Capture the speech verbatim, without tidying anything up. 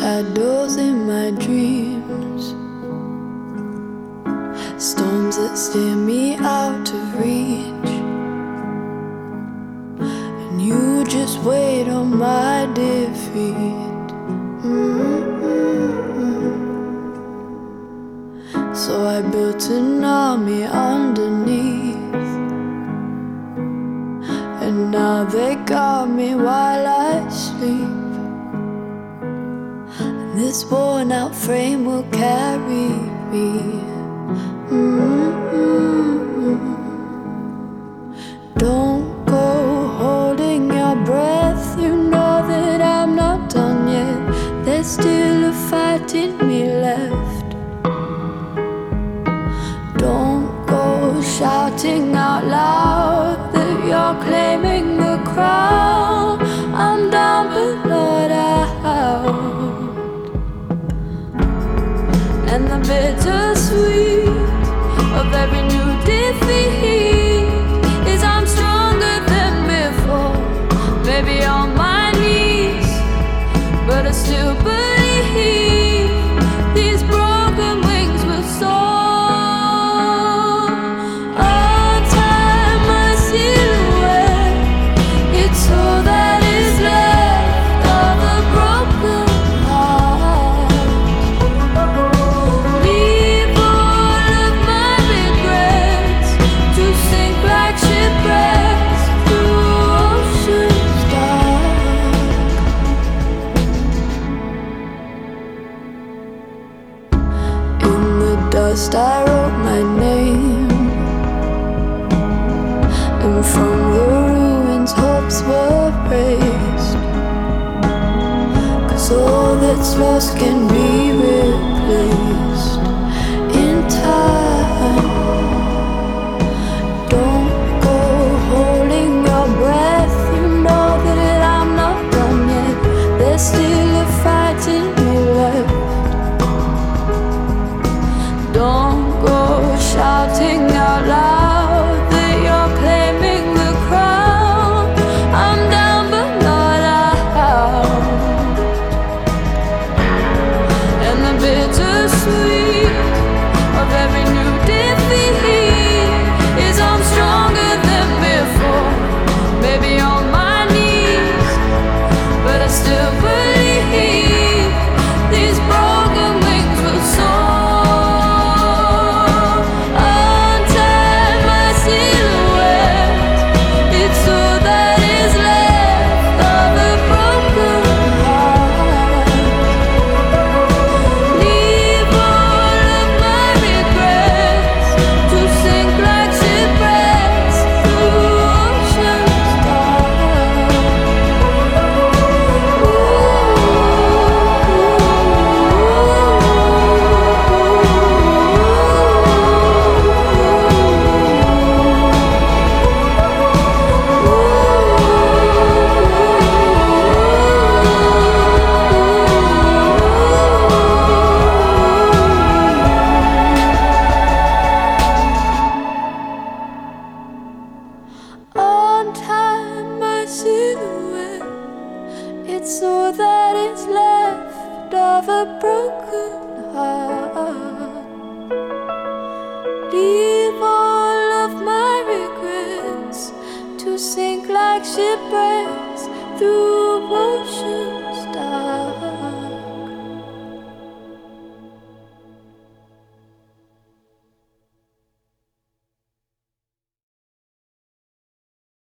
shadows in my dreams, storms that steer me out of reach, and you just wait on my defeat. Mm-hmm. So I built an army underneath, and now they got me while I sleep. This worn out frame will carry me. Mm-hmm. Don't go holding your breath. You know that I'm not done yet. There's still a fight in me left. Don't go shouting out loud that you're claiming the crown. I'm down but not out. And the bittersweet of every new defeat is I'm stronger than before. Maybe on my knees, but I still believe these broken wings will soar. Untie my silhouette, it's all that is left of a broken heart. Leave all of my regrets to sink like shipwrecks through oceans dark. In the dust I wrote my name, and from the ruins hopes were raised. 'Cause all that's lost can be replaced in time. Don't go holding your breath. You know that I'm not done yet. There's still a fight in me left. Don't go shouting out loud that you're claiming the crown. I'm down but not out. And the bittersweet of every new defeat is I'm stronger than before. Maybe on my knees, but I still believe these broken wings will soar. Untie my silhouette, it's all that is left of a broken heart. Leave all of my regrets to sink like shipwrecks through oceans dark. Untie my silhouette, it's all that is left of a broken heart. Leave all of my regrets to sink like shipwrecks through ocean.